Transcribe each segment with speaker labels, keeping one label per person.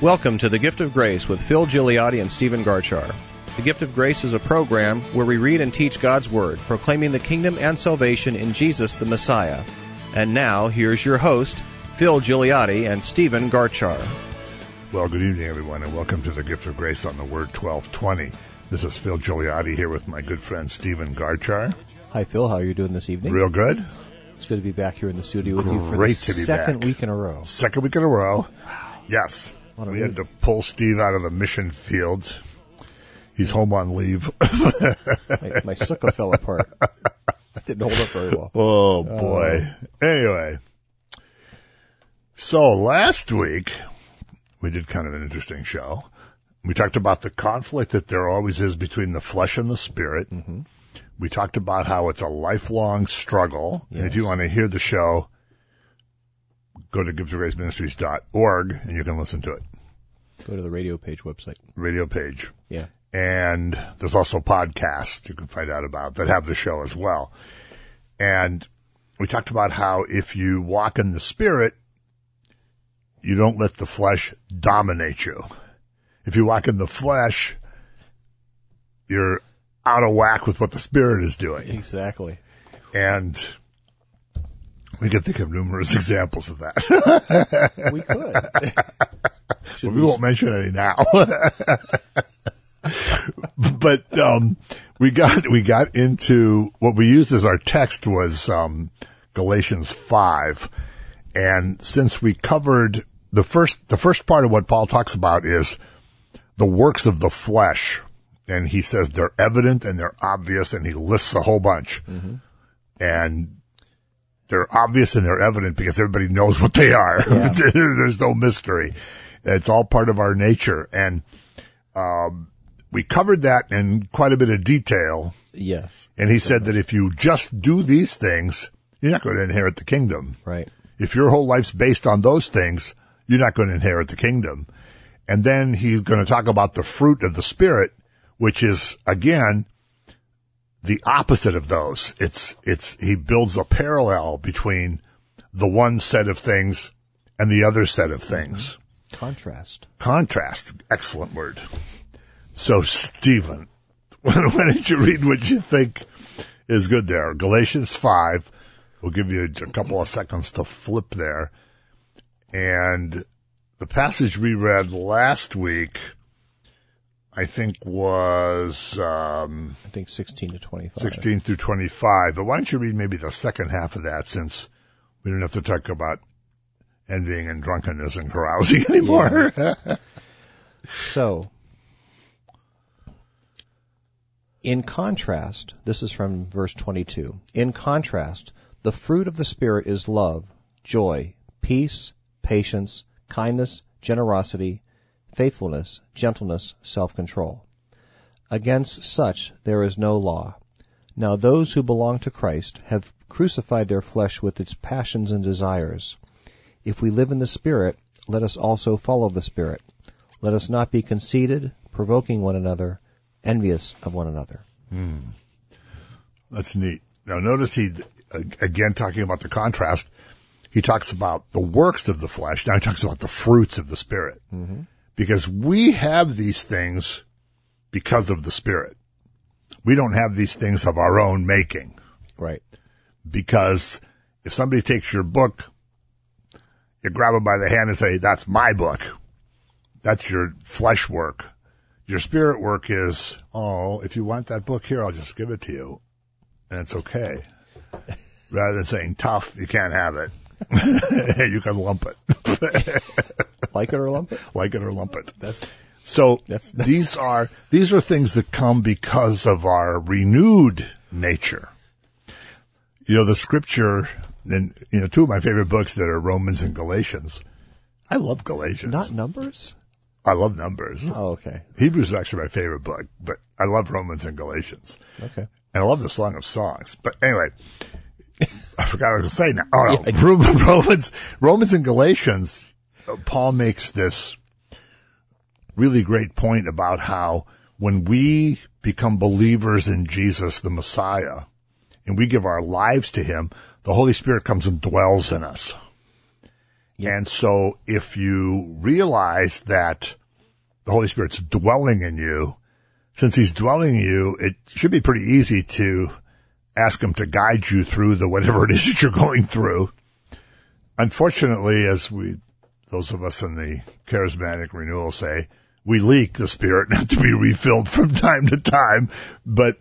Speaker 1: Welcome to The Gift of Grace with Phil Gigliotti and Stephen Garchar. The Gift of Grace is a program where we read and teach God's Word, proclaiming the kingdom and salvation in Jesus the Messiah. And now, here's your host, Phil Gigliotti and Stephen Garchar.
Speaker 2: Well, good evening, everyone, and welcome to The Gift of Grace on the Word 1220. This is Phil Gigliotti here with my good friend Stephen Garchar.
Speaker 1: Hi, Phil. How are you doing this evening?
Speaker 2: Real good.
Speaker 1: It's good to be back here in the studio with you for the second week in a row.
Speaker 2: Second week in a row. Yes. We had to pull Steve out of the mission field. He's home on leave.
Speaker 1: my sukkah fell apart. Didn't hold up very well.
Speaker 2: Oh, boy. Anyway. So last week, we did kind of an interesting show. We talked about the conflict that there always is between the flesh and the spirit. Mm-hmm. We talked about how it's a lifelong struggle. Yes. And if you want to hear the show, go to giftofgraceministries.org and you can listen to it.
Speaker 1: Go to the radio page website.
Speaker 2: Radio page.
Speaker 1: Yeah.
Speaker 2: And there's also podcasts you can find out about that have the show as well. And we talked about how if you walk in the Spirit, you don't let the flesh dominate you. If you walk in the flesh, you're out of whack with what the Spirit is doing.
Speaker 1: Exactly.
Speaker 2: And we can think of numerous examples of that.
Speaker 1: We could.
Speaker 2: Well, we won't mention any now. But we got into what we used as our text was Galatians 5. And since we covered the first part of what Paul talks about is the works of the flesh. And he says they're evident and they're obvious, and he lists a whole bunch. Mm-hmm. And they're obvious and they're evident because everybody knows what they are. Yeah. There's no mystery. It's all part of our nature. And we covered that in quite a bit of detail.
Speaker 1: Yes.
Speaker 2: And he said that if you just do these things, you're not going to inherit the kingdom.
Speaker 1: Right.
Speaker 2: If your whole life's based on those things, you're not going to inherit the kingdom. And then he's going to talk about the fruit of the Spirit, which is, again, the opposite of those. He builds a parallel between the one set of things and the other set of things.
Speaker 1: Mm-hmm.
Speaker 2: Contrast. Excellent word. So, Stephen, why don't you read what you think is good there? Galatians 5. We'll give you a couple of seconds to flip there. And the passage we read last week, I think was
Speaker 1: 16 to 25.
Speaker 2: 16 through 25. But why don't you read maybe the second half of that, since we don't have to talk about envying and drunkenness and carousing anymore. Yeah.
Speaker 1: So, in contrast, this is from verse 22. In contrast, the fruit of the Spirit is love, joy, peace, patience, kindness, generosity, faithfulness, gentleness, self-control. Against such there is no law. Now those who belong to Christ have crucified their flesh with its passions and desires. If we live in the Spirit, let us also follow the Spirit. Let us not be conceited, provoking one another, envious of one another.
Speaker 2: That's neat. Now notice he, again talking about the contrast, he talks about the works of the flesh. Now he talks about the fruits of the Spirit. Mm-hmm. Because we have these things because of the Spirit. We don't have these things of our own making.
Speaker 1: Right.
Speaker 2: Because if somebody takes your book, you grab them by the hand and say, that's my book. That's your flesh work. Your spirit work is, if you want that book here, I'll just give it to you. And it's okay. Rather than saying, tough, you can't have it. You can lump it.
Speaker 1: Like it or lump it?
Speaker 2: Like it or lump it.
Speaker 1: That's
Speaker 2: these are things that come because of our renewed nature. You know, the scripture, and, two of my favorite books that are Romans and Galatians. I love Galatians.
Speaker 1: Not Numbers?
Speaker 2: I love Numbers.
Speaker 1: Oh, okay.
Speaker 2: Hebrews is actually my favorite book, but I love Romans and Galatians.
Speaker 1: Okay.
Speaker 2: And I love the Song of Songs. But anyway, I forgot what I was going to say now. Oh, no. Romans and Galatians, Paul makes this really great point about how when we become believers in Jesus, the Messiah, and we give our lives to him, the Holy Spirit comes and dwells in us.
Speaker 1: Yep.
Speaker 2: And so if you realize that the Holy Spirit's dwelling in you, since he's dwelling in you, it should be pretty easy to ask him to guide you through the whatever it is that you're going through. Unfortunately, as those of us in the charismatic renewal say, we leak the Spirit and have to be refilled from time to time. But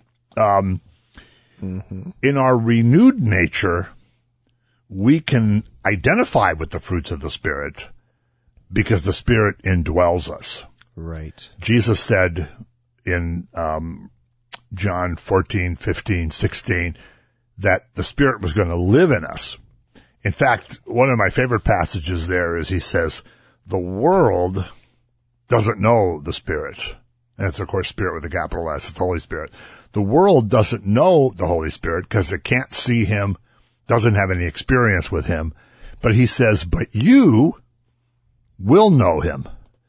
Speaker 2: in our renewed nature, we can identify with the fruits of the Spirit because the Spirit indwells us.
Speaker 1: Right.
Speaker 2: Jesus said in John 14, 15, 16 that the Spirit was going to live in us. In fact, one of my favorite passages there is he says, the world doesn't know the Spirit. And it's, of course, Spirit with a capital S. It's the Holy Spirit. The world doesn't know the Holy Spirit because it can't see him, doesn't have any experience with him. But he says, but you will know him.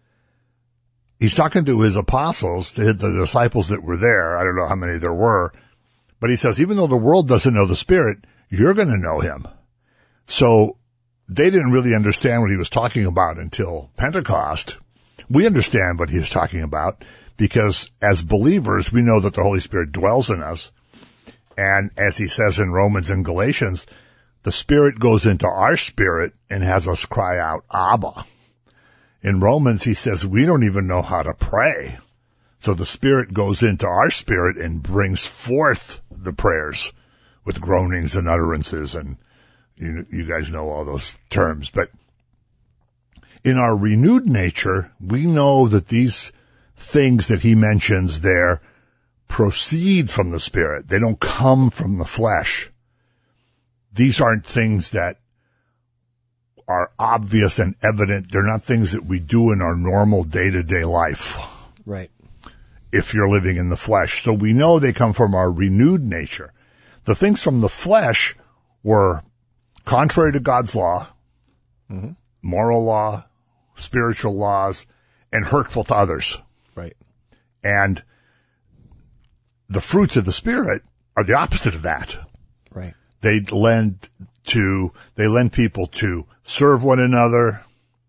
Speaker 2: He's talking to his apostles, to the disciples that were there. I don't know how many there were. But he says, even though the world doesn't know the Spirit, you're going to know him. So they didn't really understand what he was talking about until Pentecost. We understand what he was talking about because as believers, we know that the Holy Spirit dwells in us. And as he says in Romans and Galatians, the Spirit goes into our spirit and has us cry out, Abba. In Romans, he says we don't even know how to pray. So the Spirit goes into our spirit and brings forth the prayers with groanings and utterances. And you guys know all those terms. But in our renewed nature, we know that these things that he mentions there proceed from the Spirit. They don't come from the flesh. These aren't things that are obvious and evident. They're not things that we do in our normal day-to-day life.
Speaker 1: Right.
Speaker 2: If you're living in the flesh. So we know they come from our renewed nature. The things from the flesh were contrary to God's law, moral law, spiritual laws, and hurtful to others.
Speaker 1: Right.
Speaker 2: And the fruits of the Spirit are the opposite of that.
Speaker 1: Right.
Speaker 2: They lend people to serve one another,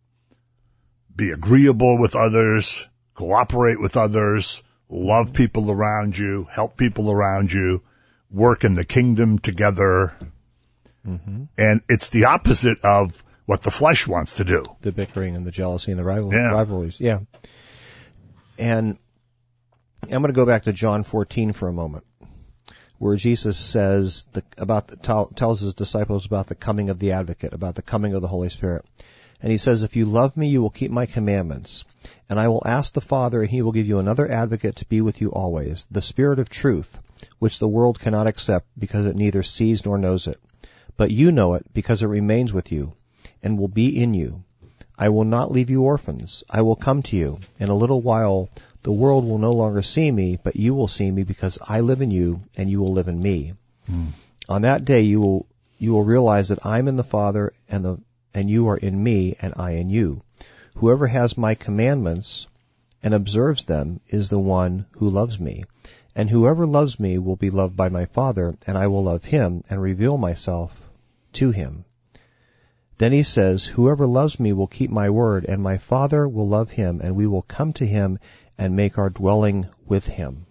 Speaker 2: be agreeable with others, cooperate with others, love people around you, help people around you, work in the kingdom together. And it's the opposite of what the flesh wants to do.
Speaker 1: The bickering and the jealousy and the rivalries. Yeah. And I'm going to go back to John 14 for a moment, where Jesus says tells his disciples about the coming of the Advocate, about the coming of the Holy Spirit. And he says, if you love me, you will keep my commandments. And I will ask the Father, and he will give you another Advocate to be with you always, the Spirit of truth, which the world cannot accept because it neither sees nor knows it. But you know it because it remains with you and will be in you. I will not leave you orphans. I will come to you. In a little while, the world will no longer see me, but you will see me because I live in you and you will live in me. On that day, you will realize that I'm in the Father and you are in me and I in you. Whoever has my commandments and observes them is the one who loves me. And whoever loves me will be loved by my Father, and I will love him and reveal myself to him. Then he says, whoever loves me will keep my word, and my Father will love him, and we will come to him and make our dwelling with him.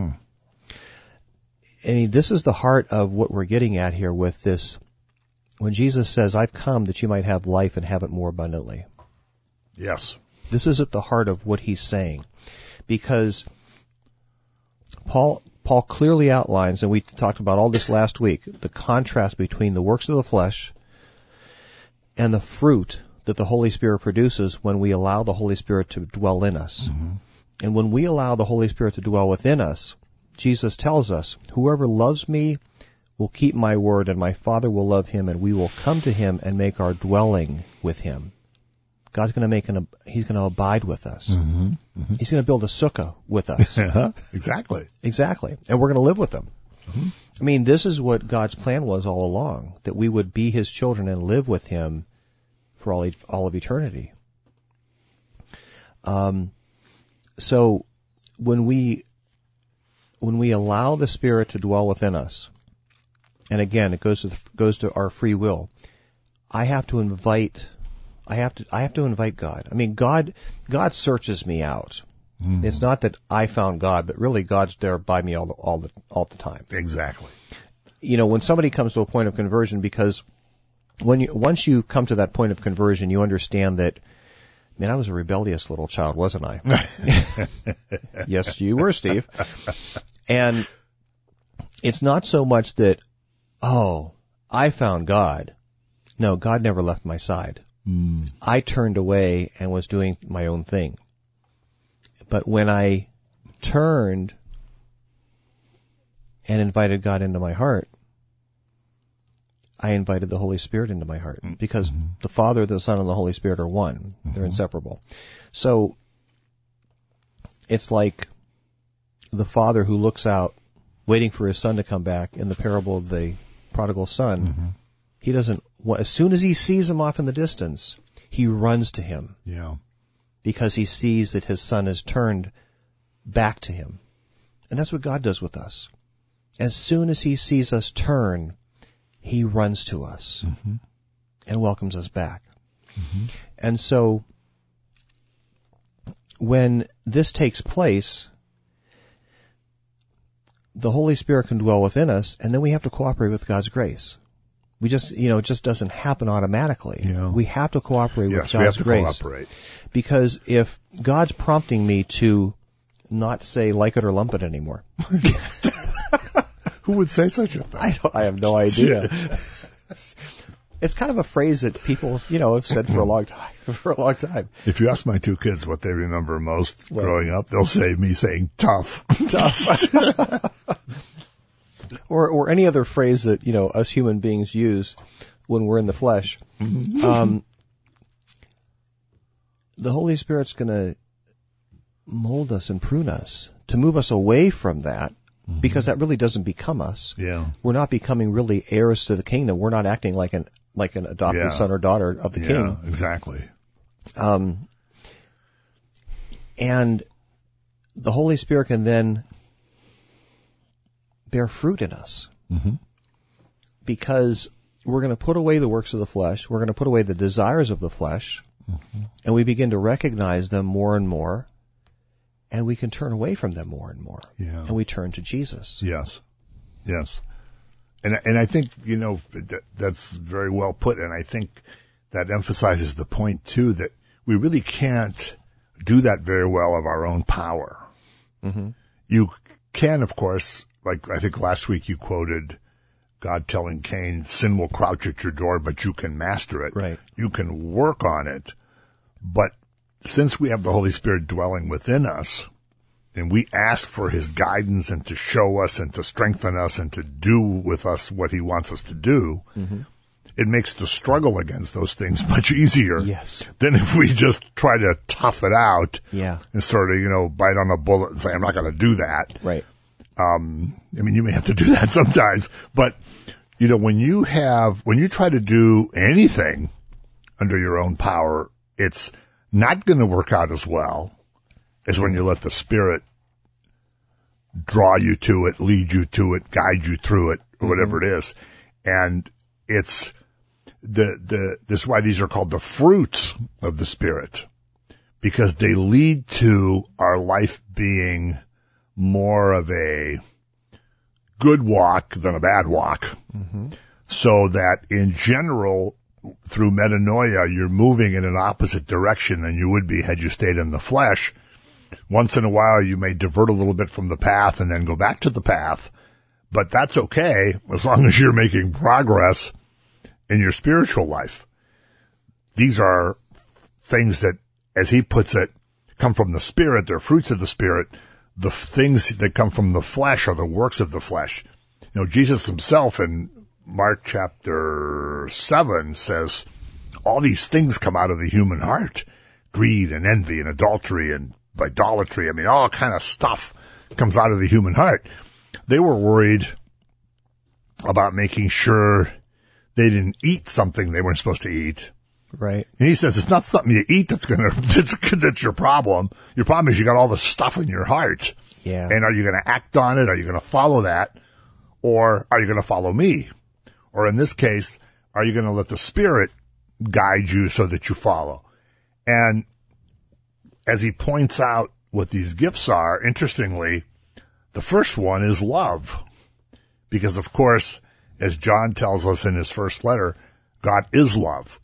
Speaker 1: I mean, this is the heart of what we're getting at here with this. When Jesus says, I've come that you might have life and have it more abundantly.
Speaker 2: Yes.
Speaker 1: This is at the heart of what he's saying. Because Paul clearly outlines, and we talked about all this last week, the contrast between the works of the flesh and the fruit that the Holy Spirit produces when we allow the Holy Spirit to dwell in us. And when we allow the Holy Spirit to dwell within us, Jesus tells us, whoever loves me will keep my word, and my Father will love him, and we will come to him and make our dwelling with him. God's going to he's going to abide with us. He's going to build a sukkah with us.
Speaker 2: Exactly.
Speaker 1: And we're going to live with him. I mean, this is what God's plan was all along, that we would be his children and live with him for all of eternity. So when we allow the Spirit to dwell within us, and again, it goes to our free will, I have to invite I have to invite God. I mean, God searches me out.
Speaker 2: Mm.
Speaker 1: It's not that I found God, but really God's there by me all the time.
Speaker 2: Exactly.
Speaker 1: You know, when somebody comes to a point of conversion, because once you come to that point of conversion, you understand that, man, I was a rebellious little child, wasn't I? Yes, you were, Steve. And it's not so much that, oh, I found God. No, God never left my side.
Speaker 2: Mm.
Speaker 1: I turned away and was doing my own thing. But when I turned and invited God into my heart, I invited the Holy Spirit into my heart, because the Father, the Son, and the Holy Spirit are one. They're inseparable. So it's like the father who looks out, waiting for his son to come back in the parable of the prodigal son.
Speaker 2: Mm-hmm.
Speaker 1: He doesn't, as soon as he sees him off in the distance, he runs to him.
Speaker 2: Yeah.
Speaker 1: Because he sees that his son has turned back to him. And that's what God does with us. As soon as he sees us turn, he runs to us and welcomes us back. Mm-hmm. And so when this takes place, the Holy Spirit can dwell within us, and then we have to cooperate with God's grace. We just, it just doesn't happen automatically.
Speaker 2: Yeah.
Speaker 1: We have to cooperate with God's grace.
Speaker 2: Yes, we have to cooperate.
Speaker 1: Because if God's prompting me to not say like it or lump it anymore.
Speaker 2: Who would say such a thing?
Speaker 1: I have no idea. It's kind of a phrase that people, have said for a long time.
Speaker 2: If you ask my two kids what they remember most growing up, they'll say me saying tough.
Speaker 1: Tough. Or any other phrase that, us human beings use when we're in the flesh. Mm-hmm. The Holy Spirit's going to mold us and prune us to move us away from that, because that really doesn't become us.
Speaker 2: Yeah.
Speaker 1: We're not becoming really heirs to the kingdom. We're not acting like an adopted son or daughter of the king.
Speaker 2: Yeah, exactly.
Speaker 1: And the Holy Spirit can then bear fruit in us.
Speaker 2: Mm-hmm.
Speaker 1: Because we're going to put away the works of the flesh. We're going to put away the desires of the flesh. Mm-hmm. And we begin to recognize them more and more. And we can turn away from them more and more.
Speaker 2: Yeah.
Speaker 1: And we turn to Jesus.
Speaker 2: Yes. Yes. And I think, that's very well put. And I think that emphasizes the point, too, that we really can't do that very well of our own power. Mm-hmm. You can, of course, like I think last week you quoted God telling Cain, sin will crouch at your door, but you can master it.
Speaker 1: Right.
Speaker 2: You can work on it. But since we have the Holy Spirit dwelling within us, and we ask for his guidance and to show us and to strengthen us and to do with us what he wants us to do, it makes the struggle against those things much easier than if we just try to tough it out and sort of, bite on a bullet and say, I'm not going to do that.
Speaker 1: Right.
Speaker 2: You may have to do that sometimes, but, when you try to do anything under your own power, it's not going to work out as well as when you let the Spirit draw you to it, lead you to it, guide you through it, or whatever it is. And it's this is why these are called the fruits of the Spirit, because they lead to our life being more of a good walk than a bad walk. Mm-hmm. So that in general, through metanoia, you're moving in an opposite direction than you would be had you stayed in the flesh. Once in a while, you may divert a little bit from the path and then go back to the path, but that's okay as long as you're making progress in your spiritual life. These are things that, as he puts it, come from the Spirit. They're fruits of the Spirit. The things that come from the flesh are the works of the flesh. Jesus himself in Mark chapter 7 says all these things come out of the human heart. Greed and envy and adultery and idolatry. All kind of stuff comes out of the human heart. They were worried about making sure they didn't eat something they weren't supposed to eat.
Speaker 1: Right.
Speaker 2: And he says it's not something you eat that's your problem. Your problem is you got all the stuff in your heart.
Speaker 1: Yeah.
Speaker 2: And are you going to act on it? Are you going to follow that? Or are you going to follow me? Or in this case, are you going to let the Spirit guide you so that you follow. And as he points out what these gifts are, interestingly, the first one is love. Because, of course, as John tells us in his first letter, God is love.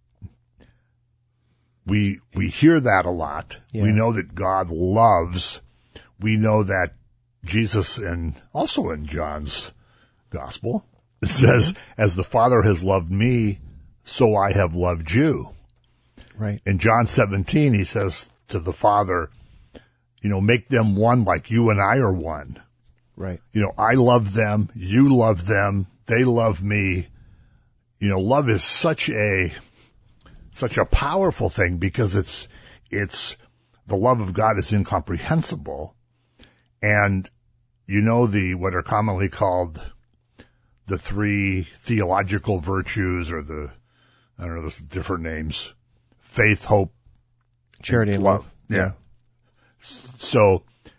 Speaker 2: We hear that a lot.
Speaker 1: Yeah.
Speaker 2: We know that God loves. We know that Jesus, and also in John's gospel, it says, as the Father has loved me, so I have loved you.
Speaker 1: Right.
Speaker 2: In John 17, he says to the Father, make them one like you and I are one.
Speaker 1: Right.
Speaker 2: I love them, you love them, they love me. Love is such a powerful thing because it's the love of God is incomprehensible. And what are commonly called the three theological virtues, or there's different names: faith, hope,
Speaker 1: charity, and love.
Speaker 2: Yeah. So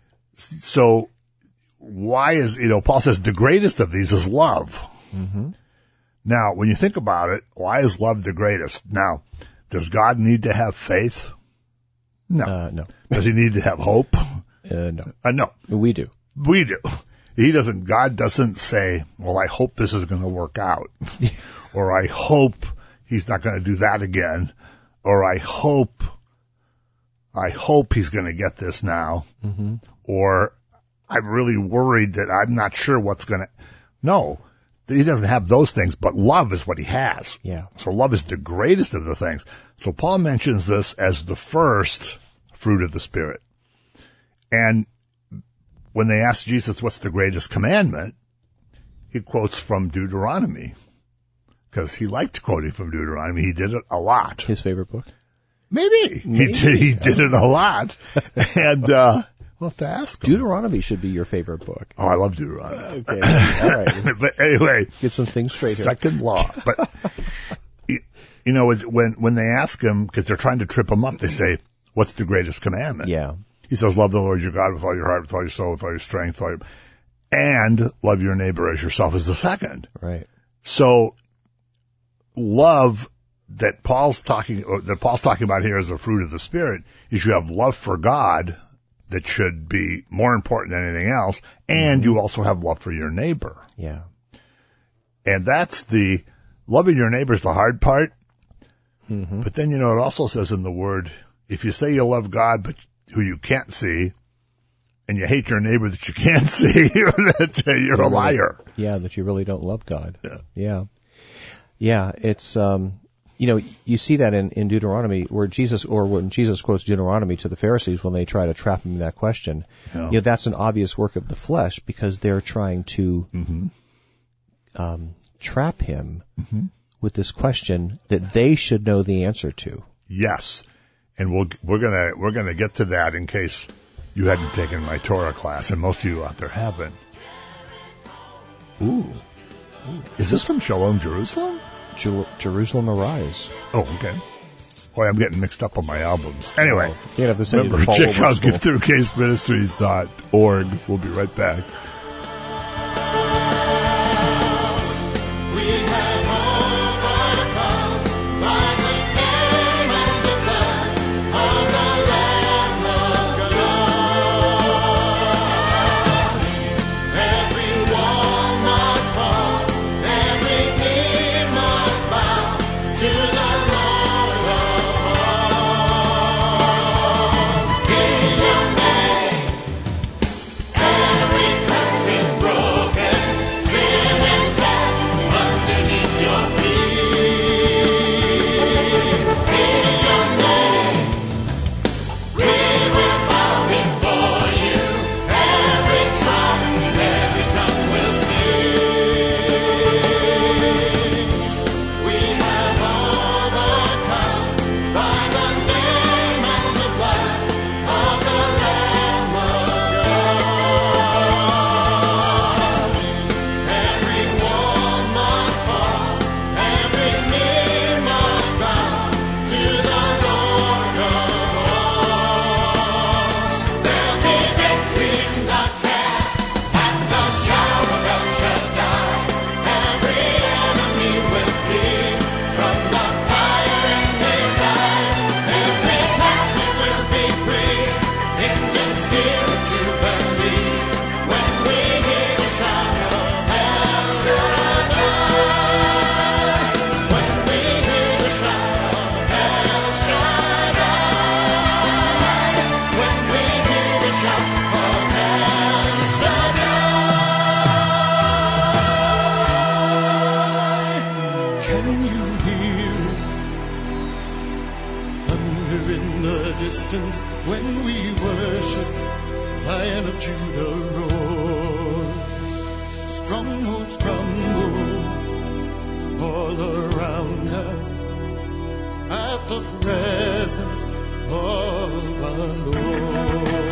Speaker 2: why is, Paul says the greatest of these is love.
Speaker 1: Mm-hmm.
Speaker 2: Now, when you think about it, why is love the greatest? Now, does God need to have faith? No.
Speaker 1: No.
Speaker 2: Does he need to have hope?
Speaker 1: No.
Speaker 2: No.
Speaker 1: We do.
Speaker 2: We do. God doesn't say, well, I hope this is going to work out. Or I hope he's not going to do that again. Or I hope he's going to get this now.
Speaker 1: Mm-hmm.
Speaker 2: Or I'm really worried that I'm not sure what's going to. No, he doesn't have those things, but love is what he has.
Speaker 1: Yeah.
Speaker 2: So love is the greatest of the things. So Paul mentions this as the first fruit of the Spirit. And when they ask Jesus what's the greatest commandment, he quotes from Deuteronomy, because he liked quoting from Deuteronomy. He did it a lot.
Speaker 1: His favorite book?
Speaker 2: Maybe. He did it a lot. And we'll have to ask him.
Speaker 1: Deuteronomy should be your favorite book.
Speaker 2: Oh, I love Deuteronomy.
Speaker 1: Okay. All right.
Speaker 2: But anyway.
Speaker 1: Get some things straight here.
Speaker 2: Second law. But, when they ask him, because they're trying to trip him up, they say, what's the greatest commandment?
Speaker 1: Yeah.
Speaker 2: He says, love the Lord your God with all your heart, with all your soul, with all your strength, and love your neighbor as yourself is the second.
Speaker 1: Right.
Speaker 2: So love that Paul's talking about here as a fruit of the Spirit is you have love for God that should be more important than anything else, and you also have love for your neighbor.
Speaker 1: Yeah.
Speaker 2: And that's the loving your neighbor is the hard part.
Speaker 1: Mm-hmm.
Speaker 2: But then, it also says in the Word, if you say you love God, but who you can't see, and you hate your neighbor that you can't see, that you're a liar.
Speaker 1: Yeah, that you really don't love God.
Speaker 2: Yeah.
Speaker 1: Yeah, it's, you see that in Deuteronomy when Jesus quotes Deuteronomy to the Pharisees when they try to trap him in that question.
Speaker 2: Yeah.
Speaker 1: That's an obvious work of the flesh because they're trying to trap him with this question that they should know the answer to.
Speaker 2: Yes. And we're gonna get to that in case you hadn't taken my Torah class, and most of you out there haven't. Ooh. Is this from Shalom, Jerusalem?
Speaker 1: Jerusalem Arise.
Speaker 2: Oh, okay. Boy, I'm getting mixed up on my albums. Anyway,
Speaker 1: you have to send
Speaker 2: remember, check out GiveThroughCaseMinistries.org. We'll be right back.
Speaker 3: hear it thunder in the distance when we worship. Lion of Judah roars. Strongholds crumble all around us at the presence of our Lord.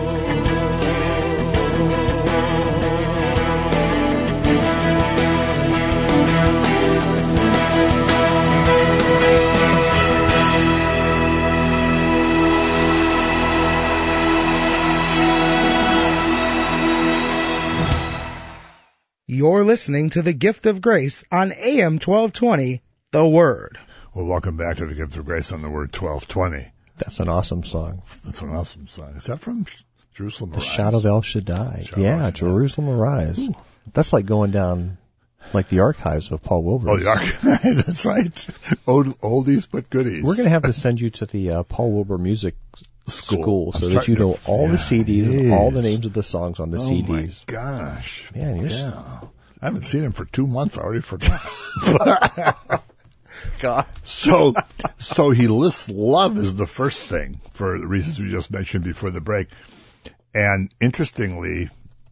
Speaker 4: You're listening to The Gift of Grace on AM 1220, The Word.
Speaker 2: Well, welcome back to The Gift of Grace on The Word 1220.
Speaker 1: That's an awesome song.
Speaker 2: That's an awesome song. Is that from Jerusalem
Speaker 1: The
Speaker 2: Arise?
Speaker 1: Shadow of El Shaddai.
Speaker 2: Shadow
Speaker 1: Yeah,
Speaker 2: of El Shaddai.
Speaker 1: Jerusalem Arise.
Speaker 2: Ooh.
Speaker 1: That's like going down like the archives of Paul Wilbur.
Speaker 2: Oh, the archive. That's right. Oldies but goodies.
Speaker 1: We're going to have to send you to the Paul Wilbur Music School so that you know all the CDs and all the names of the songs on the CDs.
Speaker 2: Oh, my gosh.
Speaker 1: Man, you're
Speaker 2: I haven't seen him for 2 months. I already forgot.
Speaker 1: God.
Speaker 2: So he lists love as the first thing for the reasons we just mentioned before the break. And interestingly,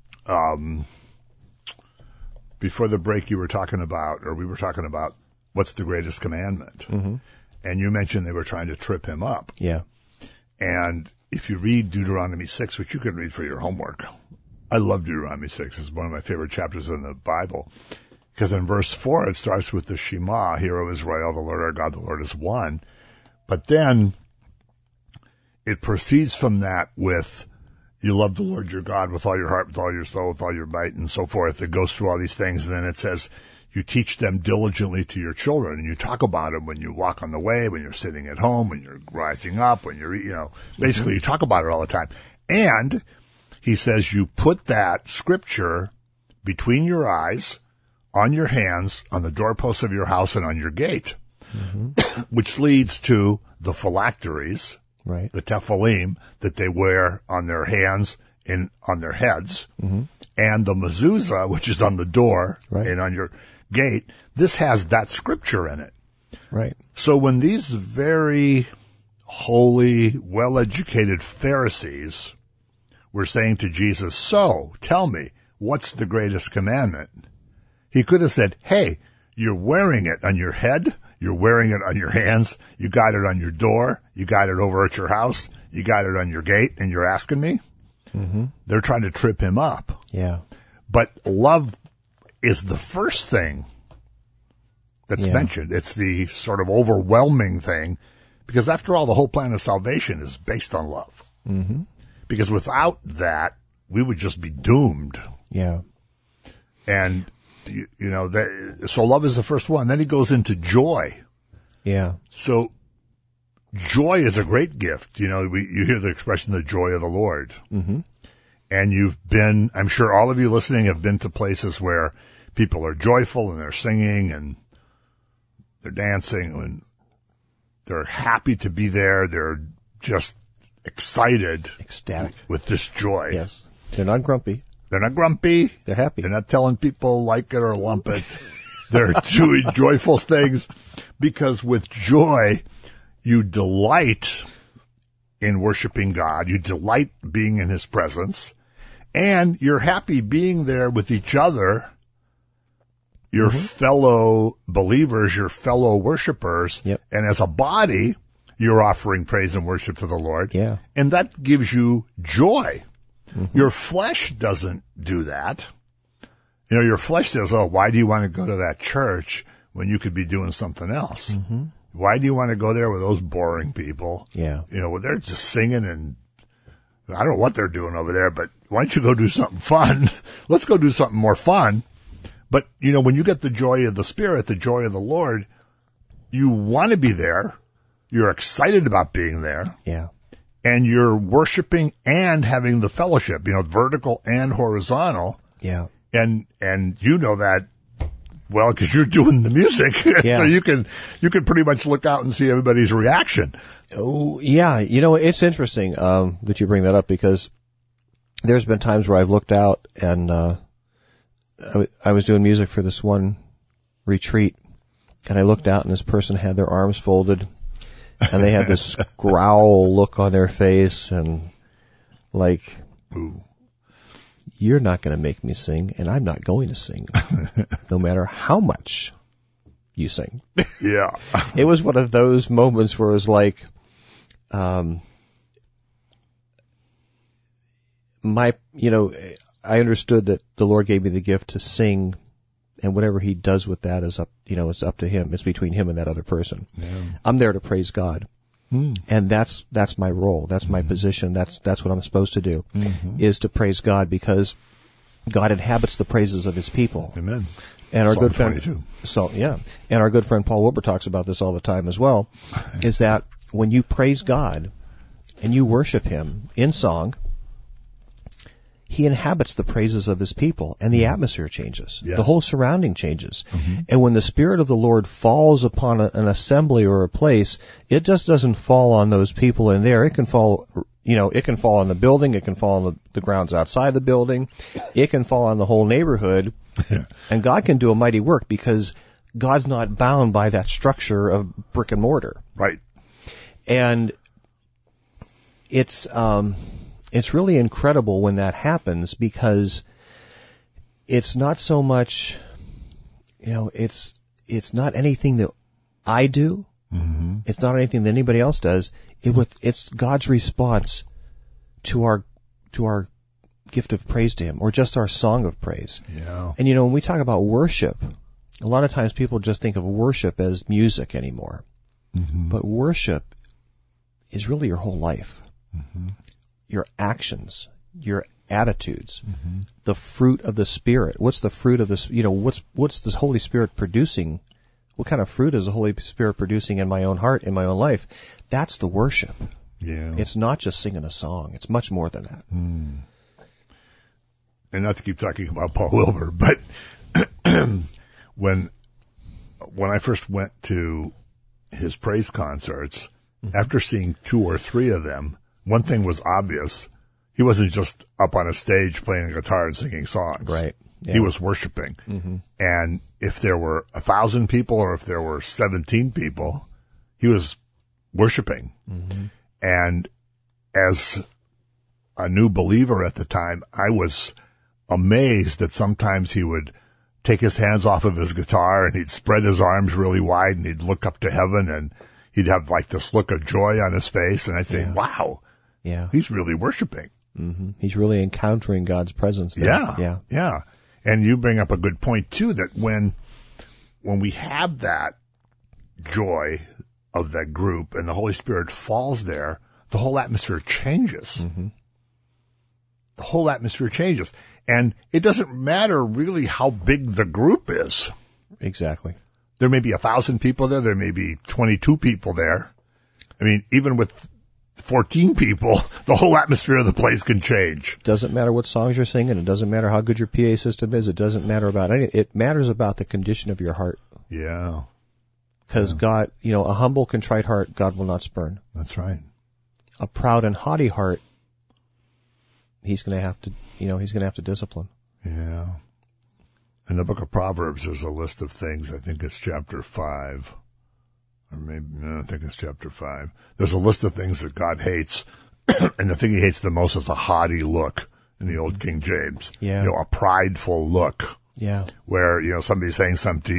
Speaker 2: before the break we were talking about what's the greatest commandment.
Speaker 1: Mm-hmm.
Speaker 2: And you mentioned they were trying to trip him up.
Speaker 1: Yeah.
Speaker 2: And if you read Deuteronomy 6, which you can read for your homework, I love Deuteronomy 6. It's one of my favorite chapters in the Bible. Because in verse 4, it starts with the Shema, Hear, O Israel, the Lord our God, the Lord is one. But then it proceeds from that with, you love the Lord your God with all your heart, with all your soul, with all your might, and so forth. It goes through all these things, and then it says, you teach them diligently to your children, and you talk about them when you walk on the way, when you're sitting at home, when you're rising up, when you're, basically you talk about it all the time. And he says you put that scripture between your eyes, on your hands, on the doorposts of your house, and on your gate, which leads to the phylacteries,
Speaker 1: right?
Speaker 2: The tephilim that they wear on their hands and on their heads, and the mezuzah, which is on the door and on your gate. This has that scripture in it.
Speaker 1: Right.
Speaker 2: So when these very holy, well-educated Pharisees were saying to Jesus, so tell me, what's the greatest commandment? He could have said, hey, you're wearing it on your head, you're wearing it on your hands, you got it on your door, you got it over at your house, you got it on your gate, and you're asking me? Mm-hmm. They're trying to trip him up.
Speaker 1: Yeah.
Speaker 2: But love is the first thing that's mentioned. It's the sort of overwhelming thing, because after all, the whole plan of salvation is based on love. Mm-hmm. Because without that, we would just be doomed.
Speaker 1: Yeah.
Speaker 2: And, so love is the first one. Then he goes into joy.
Speaker 1: Yeah.
Speaker 2: So joy is a great gift. You hear the expression, the joy of the Lord. Mm-hmm. And I'm sure all of you listening have been to places where people are joyful and they're singing and they're dancing and they're happy to be there. They're just excited.
Speaker 1: Ecstatic.
Speaker 2: With this joy.
Speaker 1: Yes. They're not grumpy.
Speaker 2: They're not grumpy.
Speaker 1: They're happy.
Speaker 2: They're not telling people like it or lump it. They're doing joyful things, because with joy, you delight in worshiping God. You delight being in His presence, and you're happy being there with each other, your fellow believers, your fellow worshipers.
Speaker 1: Yep.
Speaker 2: And as a body, you're offering praise and worship to the Lord.
Speaker 1: Yeah.
Speaker 2: And that gives you joy. Mm-hmm. Your flesh doesn't do that. Your flesh says, oh, why do you want to go to that church when you could be doing something else? Mm-hmm. Why do you want to go there with those boring people?
Speaker 1: Yeah.
Speaker 2: Well, they're just singing, and I don't know what they're doing over there, but why don't you go do something fun? Let's go do something more fun. But, when you get the joy of the Spirit, the joy of the Lord, you want to be there. You're excited about being there.
Speaker 1: Yeah.
Speaker 2: And you're worshiping and having the fellowship, vertical and horizontal.
Speaker 1: Yeah.
Speaker 2: And that well, because you're doing the music.
Speaker 1: Yeah.
Speaker 2: So you can pretty much look out and see everybody's reaction.
Speaker 1: Oh, yeah. It's interesting, that you bring that up, because there's been times where I've looked out and, I was doing music for this one retreat, and I looked out, and this person had their arms folded, and they had this growl look on their face, and like,
Speaker 2: Ooh.
Speaker 1: you're not going to make me sing, and I'm not going to sing, no matter how much you sing.
Speaker 2: Yeah.
Speaker 1: It was one of those moments where it was like, I understood that the Lord gave me the gift to sing, and whatever He does with that is up, it's up to Him. It's between Him and that other person.
Speaker 2: Yeah.
Speaker 1: I'm there to praise God. And that's my role. That's my position. That's what I'm supposed to do, is to praise God, because God inhabits the praises of His people.
Speaker 2: Amen.
Speaker 1: And our
Speaker 2: Psalm
Speaker 1: good friend,
Speaker 2: 22.
Speaker 1: And our good friend Paul Wilbur talks about this all the time as well, is that when you praise God and you worship Him in song, He inhabits the praises of His people, and the atmosphere changes.
Speaker 2: Yeah.
Speaker 1: The whole surrounding changes. And when the Spirit of the Lord falls upon an assembly or a place, it just doesn't fall on those people in there. It can fall, it can fall on the building, it can fall on the grounds outside the building, it can fall on the whole neighborhood, and God can do a mighty work, because God's not bound by that structure of brick and mortar.
Speaker 2: Right.
Speaker 1: And it's really incredible when that happens, because it's not so much, it's not anything that I do. It's not anything that anybody else does. It's God's response to our gift of praise to Him, or just our song of praise.
Speaker 2: Yeah.
Speaker 1: And when we talk about worship, a lot of times people just think of worship as music anymore. But worship is really your whole life. Your actions, your attitudes, the fruit of the Spirit. What's the fruit of this? What's the Holy Spirit producing? What kind of fruit is the Holy Spirit producing in my own heart, in my own life? That's the worship.
Speaker 2: Yeah.
Speaker 1: It's not just singing a song. It's much more than that.
Speaker 2: And not to keep talking about Paul Wilbur, but when I first went to his praise concerts, after seeing 2 or 3 of them, one thing was obvious. He wasn't just up on a stage playing a guitar and singing songs.
Speaker 1: Right. Yeah.
Speaker 2: He was worshiping. And if there were 1,000 people or if there were 17 people, he was worshiping. And as a new believer at the time, I was amazed that sometimes he would take his hands off of his guitar and he'd spread his arms really wide and he'd look up to heaven and he'd have like this look of joy on his face. And I'd say, wow.
Speaker 1: Yeah.
Speaker 2: He's really worshiping.
Speaker 1: He's really encountering God's presence there.
Speaker 2: Yeah. And you bring up a good point too, that when we have that joy of that group and the Holy Spirit falls there, the whole atmosphere changes. The whole atmosphere changes. And it doesn't matter really how big the group is.
Speaker 1: Exactly.
Speaker 2: There may be 1,000 people there. There may be 22 people there. I mean, even with 14 people, the whole atmosphere of the place can change.
Speaker 1: Doesn't matter what songs you're singing. It doesn't matter how good your PA system is. It doesn't matter about anything. It matters about the condition of your heart.
Speaker 2: Yeah.
Speaker 1: Because God, a humble, contrite heart, God will not spurn.
Speaker 2: That's right.
Speaker 1: A proud and haughty heart, He's going to have to, He's going to have to discipline.
Speaker 2: Yeah. In the book of Proverbs, there's a list of things. I think it's chapter 5. Or maybe, no, I think it's chapter 5. There's a list of things that God hates. And the thing He hates the most is a haughty look in the old King James.
Speaker 1: Yeah.
Speaker 2: A prideful look.
Speaker 1: Yeah.
Speaker 2: Where, somebody's saying something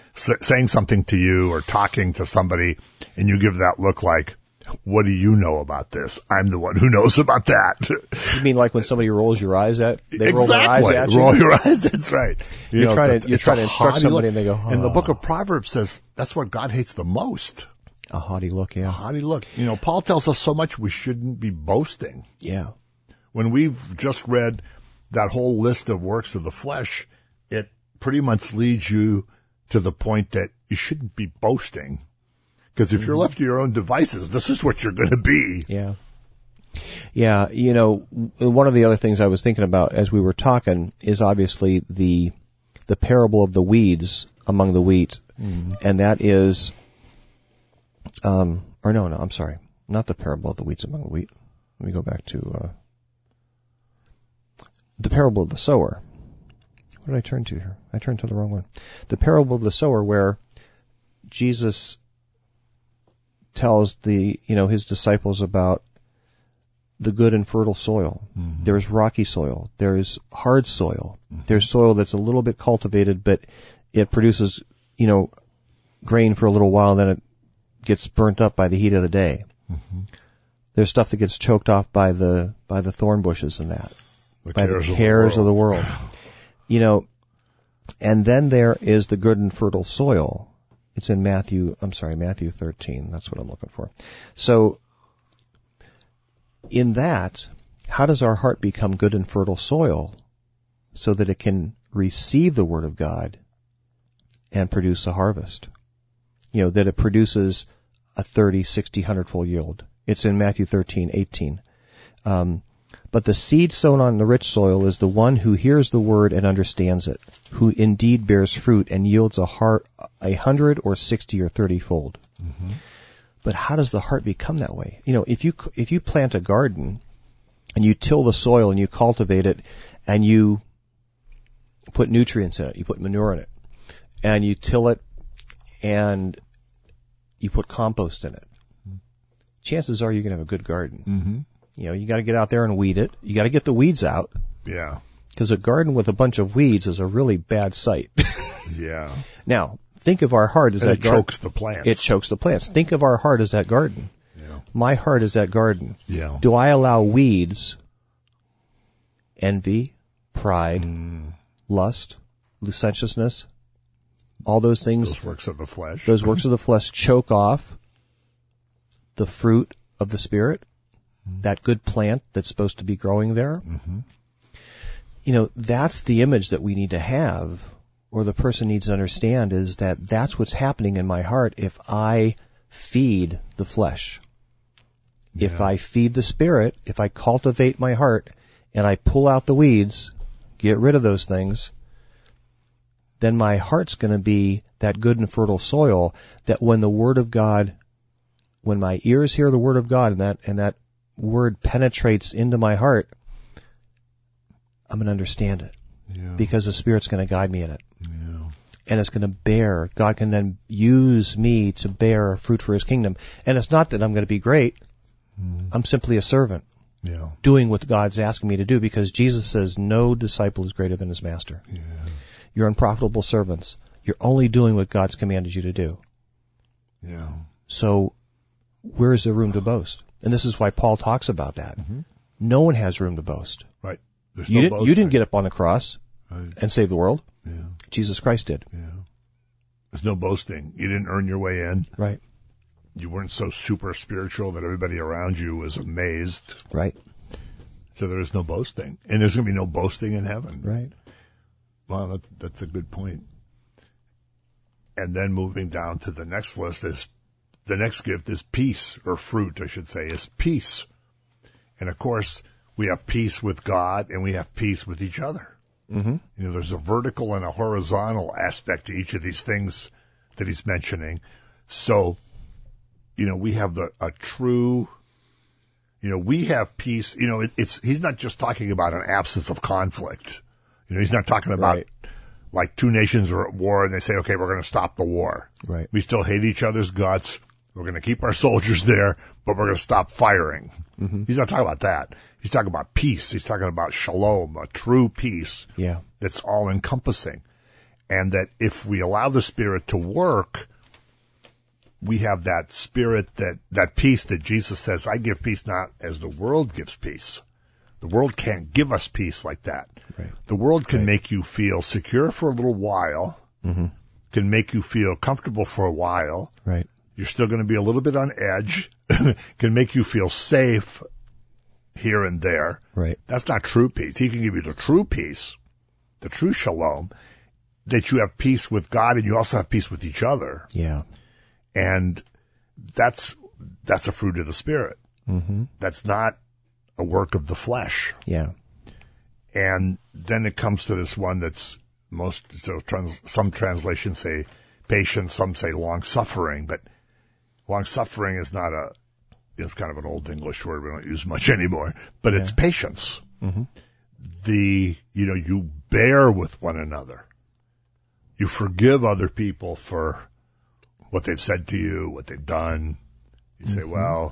Speaker 2: to you or talking to somebody and you give that look like, what do you know about this? I'm the one who knows about that.
Speaker 1: You mean like when somebody rolls your eyes at,
Speaker 2: exactly.
Speaker 1: roll their eyes at you?
Speaker 2: Roll your eyes, that's right.
Speaker 1: You're trying to instruct somebody and they go, oh.
Speaker 2: And the book of Proverbs says that's what God hates the most.
Speaker 1: A haughty look, yeah.
Speaker 2: A haughty look. Paul tells us so much we shouldn't be boasting.
Speaker 1: Yeah.
Speaker 2: When we've just read that whole list of works of the flesh, it pretty much leads you to the point that you shouldn't be boasting. Because if you're left to your own devices, this is what you're going to be.
Speaker 1: Yeah. Yeah, one of the other things I was thinking about as we were talking is obviously the parable of the weeds among the wheat. And that is, I'm sorry. Not the parable of the weeds among the wheat. Let me go back to, the parable of the sower. What did I turn to here? I turned to the wrong one. The parable of the sower where Jesus tells his disciples about the good and fertile soil.
Speaker 2: Mm-hmm.
Speaker 1: There's rocky soil. There's hard soil. Mm-hmm. There's soil that's a little bit cultivated, but it produces, grain for a little while, then it gets burnt up by the heat of the day.
Speaker 2: Mm-hmm.
Speaker 1: There's stuff that gets choked off by the thorn bushes and that.
Speaker 2: By the cares
Speaker 1: of the world. And then there is the good and fertile soil. It's in Matthew 13. That's what I'm looking for. So, in that, how does our heart become good and fertile soil so that it can receive the Word of God and produce a harvest? That it produces a 30, 60, 100-fold yield. It's in Matthew 13:18. But the seed sown on the rich soil is the one who hears the Word and understands it, who indeed bears fruit and yields 100 or 60 or 30-fold.
Speaker 2: Mm-hmm.
Speaker 1: But how does the heart become that way? If you plant a garden and you till the soil and you cultivate it and you put nutrients in it, you put manure in it, and you till it and you put compost in it, chances are you're going to have a good garden.
Speaker 2: Mm-hmm.
Speaker 1: You got to get out there and weed it. You got to get the weeds out.
Speaker 2: Yeah.
Speaker 1: Because a garden with a bunch of weeds is a really bad sight.
Speaker 2: Yeah.
Speaker 1: Now, think of our heart as that garden.
Speaker 2: It chokes the plants.
Speaker 1: It chokes the plants. Think of our heart as that garden.
Speaker 2: Yeah.
Speaker 1: My heart is that garden.
Speaker 2: Yeah.
Speaker 1: Do I allow weeds, envy, pride, lust, licentiousness, all those things?
Speaker 2: Those works of the flesh.
Speaker 1: Those works of the flesh choke off the fruit of the Spirit, that good plant that's supposed to be growing there.
Speaker 2: Mm-hmm.
Speaker 1: That's the image that we need to have, or the person needs to understand, is that that's what's happening in my heart if I feed the flesh. Yeah. If I feed the Spirit, if I cultivate my heart, and I pull out the weeds, get rid of those things, then my heart's going to be that good and fertile soil that when the Word of God, when my ears hear the Word of God and that Word penetrates into my heart, I'm going to understand it.
Speaker 2: Yeah.
Speaker 1: Because the Spirit's going to guide me in it.
Speaker 2: Yeah.
Speaker 1: And it's going to bear. God can then use me to bear fruit for His kingdom. And it's not that I'm going to be great. I'm simply a servant.
Speaker 2: Yeah.
Speaker 1: Doing what God's asking me to do, because Jesus says no disciple is greater than his master.
Speaker 2: Yeah.
Speaker 1: You're unprofitable servants. You're only doing what God's commanded you to do.
Speaker 2: Yeah.
Speaker 1: So where is there room to boast? And this is why Paul talks about that.
Speaker 2: Mm-hmm.
Speaker 1: No one has room to boast.
Speaker 2: Right. There's
Speaker 1: You
Speaker 2: no
Speaker 1: didn't get up on the cross
Speaker 2: right.
Speaker 1: and save the world.
Speaker 2: Yeah.
Speaker 1: Jesus Christ did.
Speaker 2: Yeah. There's no boasting. You didn't earn your way in.
Speaker 1: Right.
Speaker 2: You weren't so super spiritual that everybody around you was amazed.
Speaker 1: Right.
Speaker 2: So there's no boasting. And there's going to be no boasting in heaven.
Speaker 1: Right.
Speaker 2: Wow, that's a good point. And then moving down to the next list is, the next gift is peace, or fruit, I should say, is peace. And of course, we have peace with God and we have peace with each other.
Speaker 1: Mm-hmm.
Speaker 2: There's a vertical and a horizontal aspect to each of these things that he's mentioning. So, we have a true, we have peace. He's not just talking about an absence of conflict. He's not talking about
Speaker 1: right.
Speaker 2: like two nations are at war and they say, okay, we're going to stop the war.
Speaker 1: Right.
Speaker 2: We still hate each other's guts. We're going to keep our soldiers there, but we're going to stop firing.
Speaker 1: Mm-hmm.
Speaker 2: He's not talking about that. He's talking about peace. He's talking about shalom, a true peace.
Speaker 1: Yeah.
Speaker 2: That's all encompassing. And that if we allow the Spirit to work, we have that Spirit, that peace that Jesus says, I give peace not as the world gives peace. The world can't give us peace like that.
Speaker 1: Right.
Speaker 2: The world can
Speaker 1: right.
Speaker 2: make you feel secure for a little while,
Speaker 1: mm-hmm.
Speaker 2: can make you feel comfortable for a while.
Speaker 1: Right.
Speaker 2: You're still going to be a little bit on edge, can make you feel safe here and there.
Speaker 1: Right.
Speaker 2: That's not true peace. He can give you the true peace, the true shalom, that you have peace with God and you also have peace with each other.
Speaker 1: Yeah.
Speaker 2: And that's a fruit of the Spirit.
Speaker 1: Mm-hmm.
Speaker 2: That's not a work of the flesh.
Speaker 1: Yeah.
Speaker 2: And then it comes to this one that's some translations say patience, some say long suffering, but long suffering is not it's kind of an old English word we don't use much anymore, but it's patience.
Speaker 1: Mm-hmm.
Speaker 2: You bear with one another. You forgive other people for what they've said to you, what they've done. You say, well,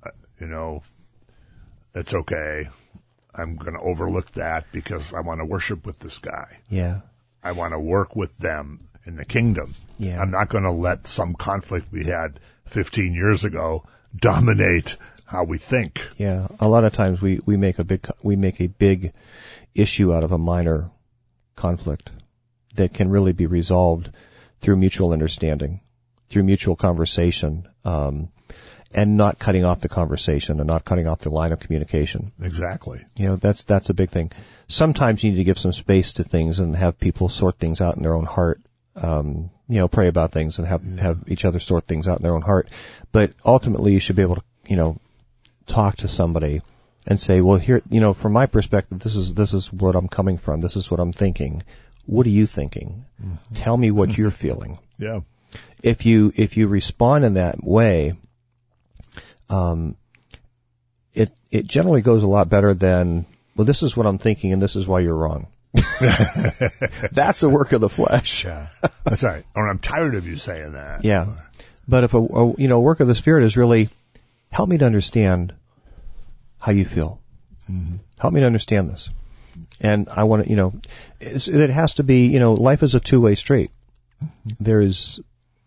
Speaker 2: it's okay. I'm going to overlook that because I want to worship with this guy.
Speaker 1: Yeah.
Speaker 2: I want to work with them in the kingdom.
Speaker 1: Yeah.
Speaker 2: I'm not going to let some conflict we had 15 years ago dominate how we think.
Speaker 1: Yeah. A lot of times we make a big issue out of a minor conflict that can really be resolved through mutual understanding, through mutual conversation, and not cutting off the conversation and not cutting off the line of communication.
Speaker 2: Exactly.
Speaker 1: That's a big thing. Sometimes you need to give some space to things and have people sort things out in their own heart. Pray about things and have each other sort things out in their own heart. But ultimately you should be able to, talk to somebody and say, well, here, from my perspective, this is what I'm coming from. This is what I'm thinking. What are you thinking? Mm-hmm. Tell me what you're feeling.
Speaker 2: Yeah.
Speaker 1: If you respond in that way, it generally goes a lot better than, well, this is what I'm thinking and this is why you're wrong. That's the work of the flesh.
Speaker 2: Yeah. That's right. Or I'm tired of you saying that.
Speaker 1: Yeah. But if a work of the Spirit is really, help me to understand how you feel. Mm-hmm. Help me to understand this. And I want to, it has to be, life is a two-way street. Mm-hmm.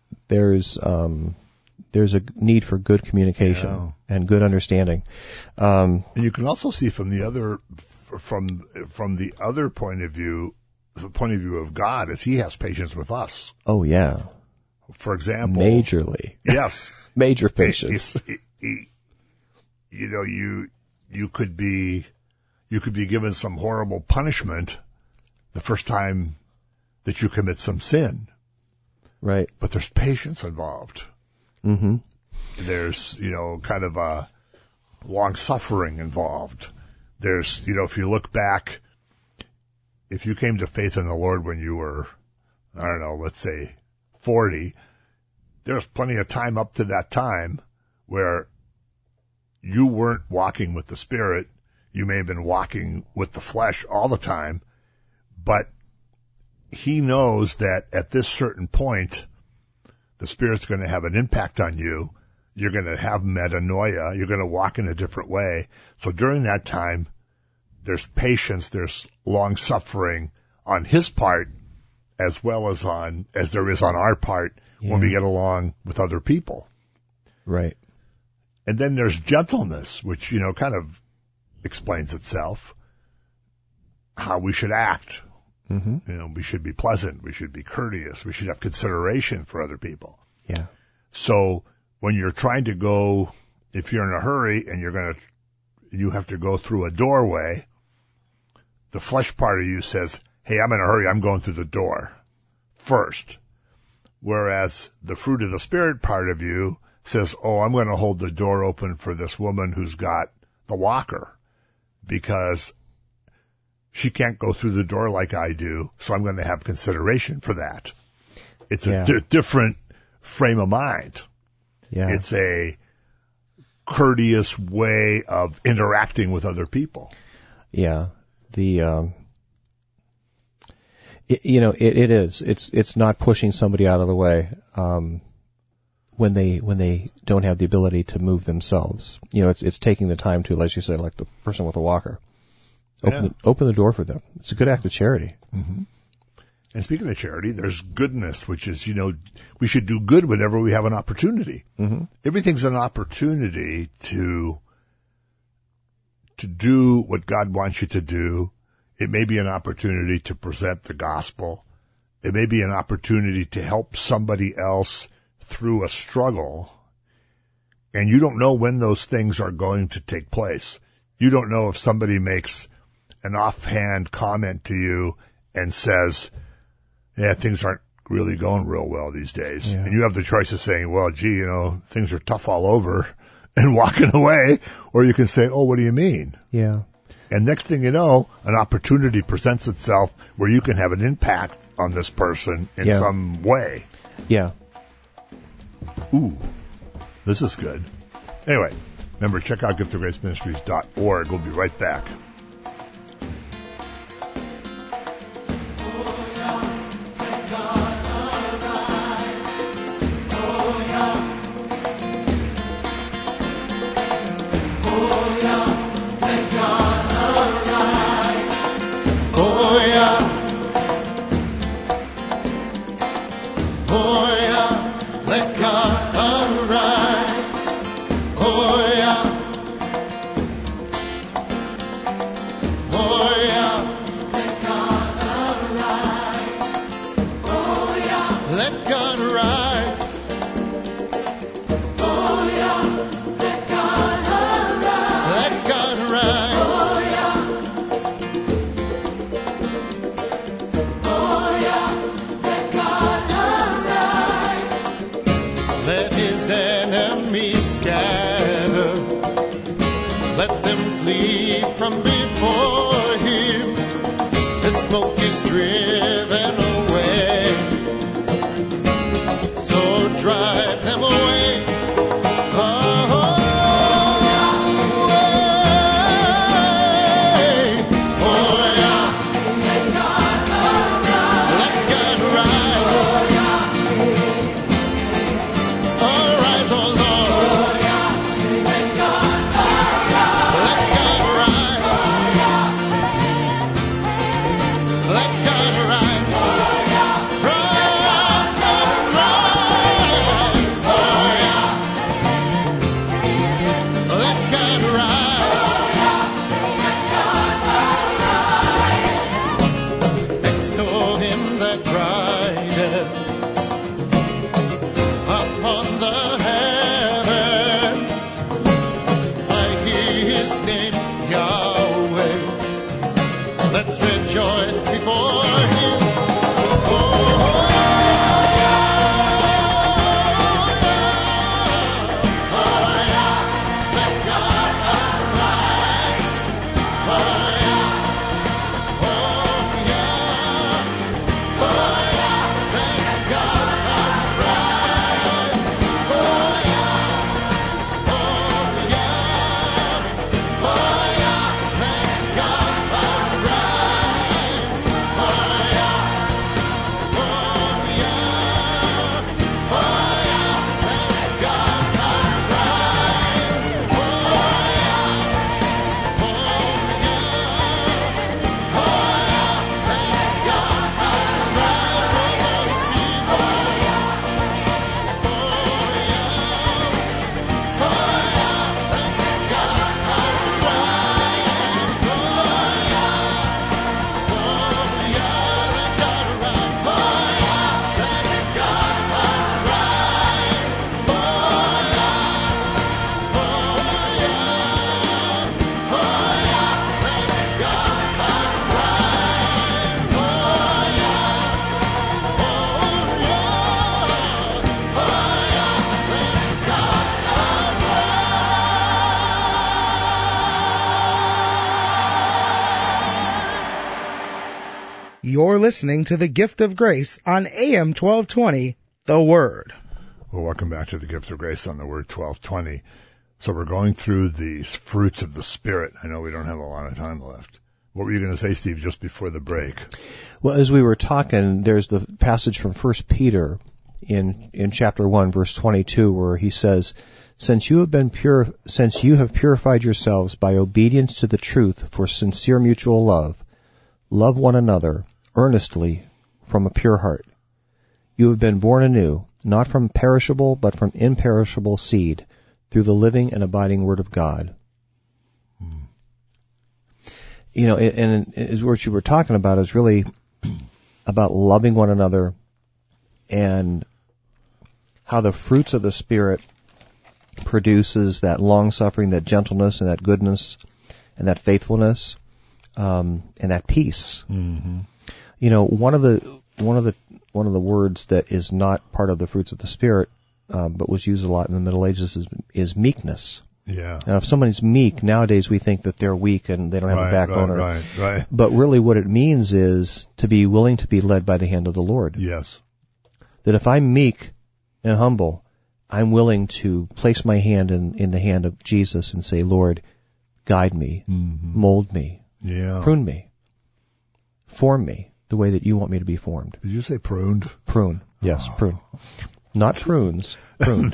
Speaker 1: There's a need for good communication and good understanding.
Speaker 2: And you can also see from the other point of view, the point of view of God, is He has patience with us.
Speaker 1: Oh yeah.
Speaker 2: For example,
Speaker 1: majorly.
Speaker 2: Yes.
Speaker 1: Major patience.
Speaker 2: You could be given some horrible punishment the first time that you commit some sin.
Speaker 1: Right.
Speaker 2: But there's patience involved.
Speaker 1: Mm-hmm.
Speaker 2: There's, kind of a long suffering involved. There's, if you look back, if you came to faith in the Lord when you were, I don't know, let's say 40, there's plenty of time up to that time where you weren't walking with the Spirit. You may have been walking with the flesh all the time, but He knows that at this certain point, the Spirit's going to have an impact on you. You're going to have metanoia. You're going to walk in a different way. So during that time, there's patience, there's long suffering on His part, as well as there is on our part when we get along with other people.
Speaker 1: Right.
Speaker 2: And then there's gentleness, which, kind of explains itself. How we should act. Mm-hmm. We should be pleasant. We should be courteous. We should have consideration for other people.
Speaker 1: Yeah.
Speaker 2: So when you're trying to go, if you're in a hurry and you have to go through a doorway, the flesh part of you says, hey, I'm in a hurry. I'm going through the door first. Whereas the fruit of the Spirit part of you says, oh, I'm going to hold the door open for this woman who's got the walker because she can't go through the door like I do, so I'm going to have consideration for that. It's a different frame of mind.
Speaker 1: Yeah.
Speaker 2: It's a courteous way of interacting with other people.
Speaker 1: Yeah. It is. It's not pushing somebody out of the way when they don't have the ability to move themselves. It's taking the time to, as you say, like the person with the walker. Open the door for them. It's a good act of charity.
Speaker 2: Mm-hmm. And speaking of charity, there's goodness, which is, we should do good whenever we have an opportunity. Mm-hmm. Everything's an opportunity to do what God wants you to do. It may be an opportunity to present the gospel. It may be an opportunity to help somebody else through a struggle. And you don't know when those things are going to take place. You don't know if somebody makes an offhand comment to you and says, yeah, things aren't really going real well these days. Yeah. And you have the choice of saying, well, gee, things are tough all over and walking away. Or you can say, oh, what do you mean?
Speaker 1: Yeah.
Speaker 2: And next thing you know, an opportunity presents itself where you can have an impact on this person in some way.
Speaker 1: Yeah.
Speaker 2: Ooh, this is good. Anyway, remember, check out giftofgraceministries.org. We'll be right back.
Speaker 3: his enemies scatter. Let them flee from before him. The smoke is driven away. So drive them away.
Speaker 4: You're listening to the Gift of Grace on AM 1220, The Word.
Speaker 2: Well, welcome back to the Gift of Grace on the Word 1220. So we're going through these fruits of the Spirit. I know we don't have a lot of time left. What were you going to say, Steve, just before the break?
Speaker 1: Well, as we were talking, there's the passage from 1 Peter in chapter 1, verse 22, where he says, Since you have purified yourselves by obedience to the truth for sincere mutual love, love one another earnestly from a pure heart. You have been born anew, not from perishable, but from imperishable seed, through the living and abiding Word of God. You know, and as what you were talking about is really about loving one another and how the fruits of the Spirit produces that long-suffering, that gentleness, and that goodness, and that faithfulness, and that peace.
Speaker 2: Mm-hmm.
Speaker 1: You know, one of the words that is not part of the fruits of the Spirit, but was used a lot in the Middle Ages is meekness.
Speaker 2: Yeah.
Speaker 1: Now, if somebody's meek, nowadays we think that they're weak and they don't have a backbone.
Speaker 2: Right.
Speaker 1: But really what it means is to be willing to be led by the hand of the Lord.
Speaker 2: Yes.
Speaker 1: That if I'm meek and humble, I'm willing to place my hand in the hand of Jesus and say, Lord, guide me, mold me, prune me, form me the way that you want me to be formed.
Speaker 2: Did you say pruned?
Speaker 1: Prune. Yes, prune. Not prunes, pruned.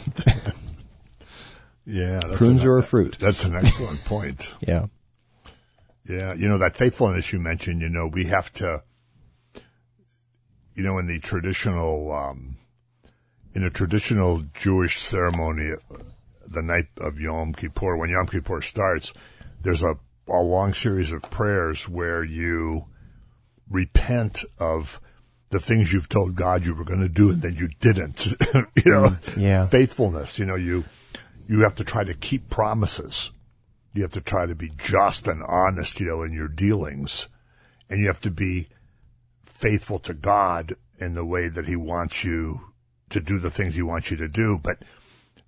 Speaker 2: Yeah.
Speaker 1: Prunes are a fruit.
Speaker 2: That's an excellent point.
Speaker 1: Yeah.
Speaker 2: Yeah. You know, that faithfulness you mentioned, you know, we have to, you know, in a traditional Jewish ceremony, the night of Yom Kippur, when Yom Kippur starts, there's a long series of prayers where you repent of the things you've told God you were going to do and then you didn't. You know, faithfulness, you know, you have to try to keep promises. You have to try to be just and honest, you know, in your dealings. And you have to be faithful to God in the way that He wants you to do the things He wants you to do. But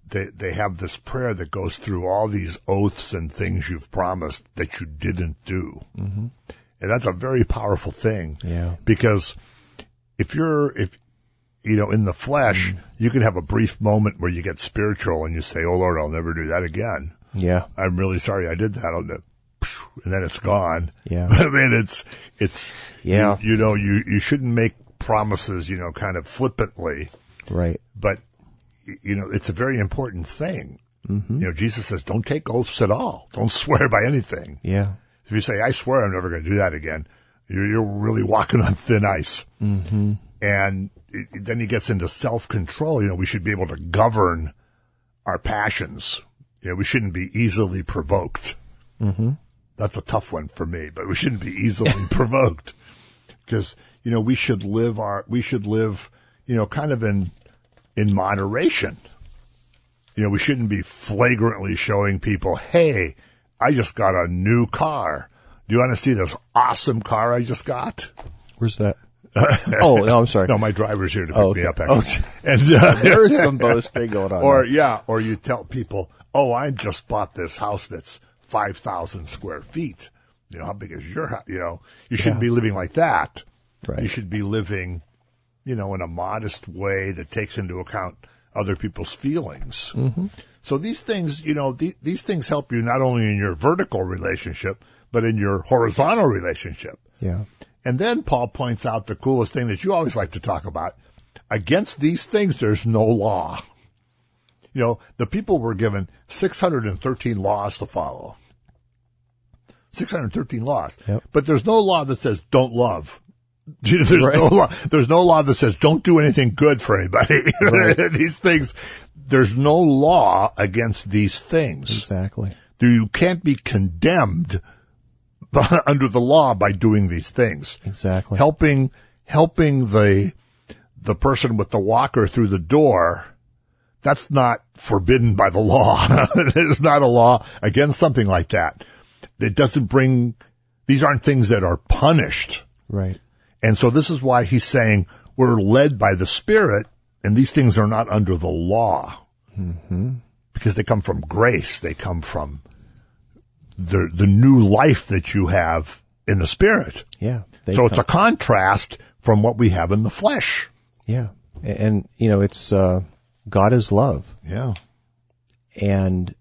Speaker 2: they have this prayer that goes through all these oaths and things you've promised that you didn't do.
Speaker 1: Mm-hmm.
Speaker 2: And that's a very powerful thing.
Speaker 1: Yeah.
Speaker 2: Because if in the flesh, you can have a brief moment where you get spiritual and you say, "Oh Lord, I'll never do that again.
Speaker 1: Yeah.
Speaker 2: I'm really sorry I did that." And then it's gone.
Speaker 1: Yeah.
Speaker 2: I mean, it's,
Speaker 1: yeah.
Speaker 2: You shouldn't make promises, kind of flippantly.
Speaker 1: Right.
Speaker 2: But, it's a very important thing.
Speaker 1: Mm-hmm.
Speaker 2: Jesus says, don't take oaths at all. Don't swear by anything.
Speaker 1: Yeah.
Speaker 2: If you say, I swear I'm never going to do that again, you're really walking on thin ice.
Speaker 1: Mm-hmm.
Speaker 2: And then he gets into self-control. We should be able to govern our passions. We shouldn't be easily provoked.
Speaker 1: Mm-hmm.
Speaker 2: That's a tough one for me, but we shouldn't be easily provoked because, we should live kind of in moderation. We shouldn't be flagrantly showing people, hey, I just got a new car. Do you want to see this awesome car I just got?
Speaker 1: Where's that? Oh, no, I'm sorry.
Speaker 2: No, my driver's here to pick me up.
Speaker 1: Actually.
Speaker 2: And
Speaker 1: there is some boasting going on.
Speaker 2: Or you tell people, oh, I just bought this house that's 5,000 square feet. How big is your house? You shouldn't be living like that.
Speaker 1: Right.
Speaker 2: You should be living, in a modest way that takes into account other people's feelings.
Speaker 1: Mm-hmm.
Speaker 2: So these things, these things help you not only in your vertical relationship, but in your horizontal relationship.
Speaker 1: Yeah.
Speaker 2: And then Paul points out the coolest thing that you always like to talk about. Against these things, there's no law. The people were given 613 laws to follow. 613 laws.
Speaker 1: Yep.
Speaker 2: But there's no law that says don't love. There's
Speaker 1: right.
Speaker 2: no law. There's no law that says don't do anything good for anybody.
Speaker 1: Right.
Speaker 2: These things, there's no law against these things.
Speaker 1: Exactly.
Speaker 2: You can't be condemned under the law by doing these things.
Speaker 1: Exactly.
Speaker 2: Helping the person with the walker through the door, that's not forbidden by the law. There's not a law against something like that. It doesn't these aren't things that are punished.
Speaker 1: Right.
Speaker 2: And so this is why he's saying we're led by the Spirit, and these things are not under the law.
Speaker 1: Mm-hmm.
Speaker 2: Because they come from grace. They come from the new life that you have in the Spirit.
Speaker 1: Yeah.
Speaker 2: So it's a contrast from what we have in the flesh.
Speaker 1: Yeah. And it's, God is love.
Speaker 2: Yeah.
Speaker 1: And,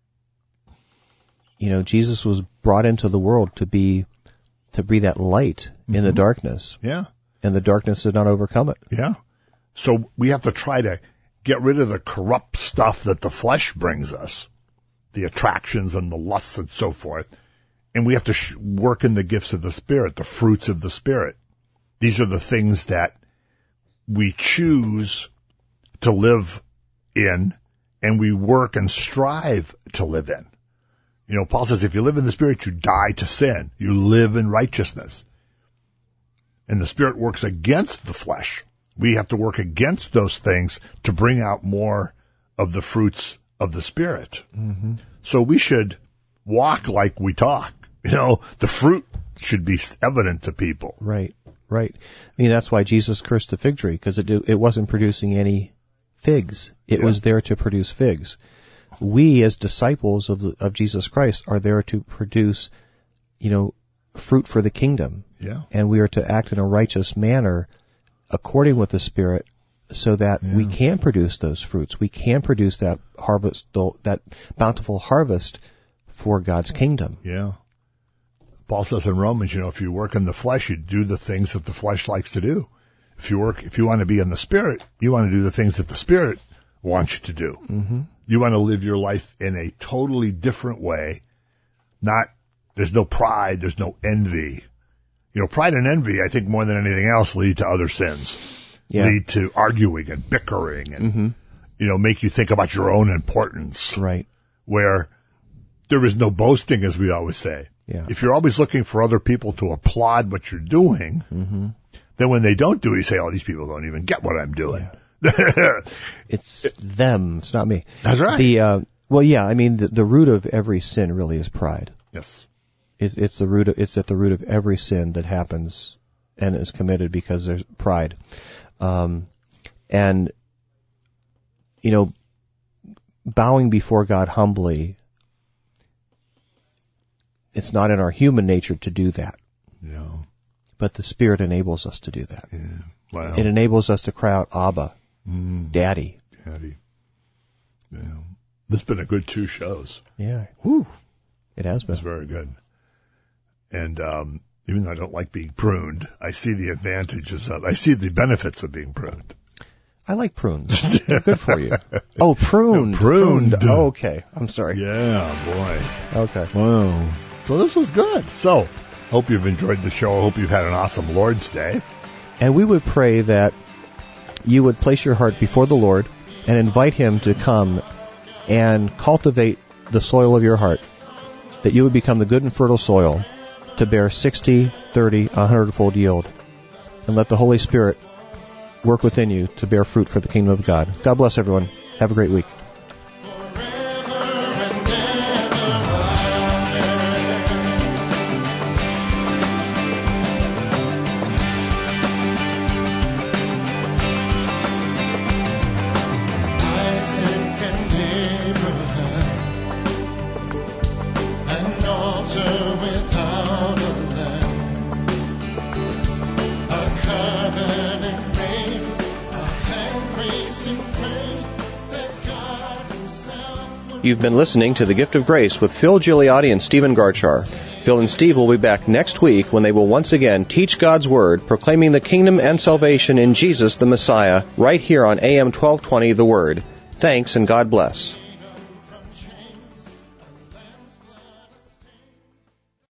Speaker 1: Jesus was brought into the world to be that light in the darkness.
Speaker 2: Yeah.
Speaker 1: And the darkness did not overcome it.
Speaker 2: Yeah. So we have to try to get rid of the corrupt stuff that the flesh brings us, the attractions and the lusts and so forth. And we have to work in the gifts of the Spirit, the fruits of the Spirit. These are the things that we choose to live in, and we work and strive to live in. Paul says if you live in the Spirit, you die to sin. You live in righteousness. And the Spirit works against the flesh. We have to work against those things to bring out more of the fruits of the Spirit.
Speaker 1: Mm-hmm.
Speaker 2: So we should walk like we talk. The fruit should be evident to people.
Speaker 1: Right, right. That's why Jesus cursed the fig tree, because it wasn't producing any figs. It was there to produce figs. We, as disciples of Jesus Christ, are there to produce, fruit for the kingdom.
Speaker 2: Yeah.
Speaker 1: And we are to act in a righteous manner according with the Spirit, so that we can produce those fruits. We can produce that harvest, that bountiful harvest for God's kingdom.
Speaker 2: Yeah. Paul says in Romans, if you work in the flesh, you do the things that the flesh likes to do. If you want to be in the Spirit, you want to do the things that the Spirit wants you to do.
Speaker 1: Mm-hmm.
Speaker 2: You want to live your life in a totally different way. There's no pride, there's no envy. Pride and envy, I think more than anything else, lead to other sins.
Speaker 1: Yeah.
Speaker 2: Lead to arguing and bickering and, make you think about your own importance.
Speaker 1: Right.
Speaker 2: Where there is no boasting, as we always say.
Speaker 1: Yeah.
Speaker 2: If you're always looking for other people to applaud what you're doing, then when they don't do it, you say, oh, these people don't even get what I'm doing.
Speaker 1: Yeah. It's them. It's not me.
Speaker 2: That's right.
Speaker 1: The root of every sin really is pride.
Speaker 2: Yes.
Speaker 1: It's at the root of every sin that happens and is committed because there's pride. bowing before God humbly, it's not in our human nature to do that.
Speaker 2: No.
Speaker 1: But the Spirit enables us to do that.
Speaker 2: Yeah. Wow.
Speaker 1: It enables us to cry out, Abba, Daddy.
Speaker 2: Daddy. Yeah. This has been a good 2 shows.
Speaker 1: Yeah. Whew. It has been.
Speaker 2: It's very good. And even though I don't like being pruned, I see the benefits of being pruned.
Speaker 1: I like prunes. They're good for you. Oh, pruned.
Speaker 2: No, pruned.
Speaker 1: Oh, okay. I'm sorry.
Speaker 2: Yeah, boy.
Speaker 1: Okay.
Speaker 2: Wow. So this was good. So, hope you've enjoyed the show. I hope you've had an awesome Lord's Day.
Speaker 1: And we would pray that you would place your heart before the Lord and invite Him to come and cultivate the soil of your heart, that you would become the good and fertile soil to bear 60, 30, 100-fold yield. And let the Holy Spirit work within you to bear fruit for the kingdom of God. God bless everyone. Have a great week. You've been listening to The Gift of Grace with Phil Gigliotti and Stephen Garchar. Phil and Steve will be back next week when they will once again teach God's Word, proclaiming the kingdom and salvation in Jesus the Messiah, right here on AM 1220 The Word. Thanks and God bless.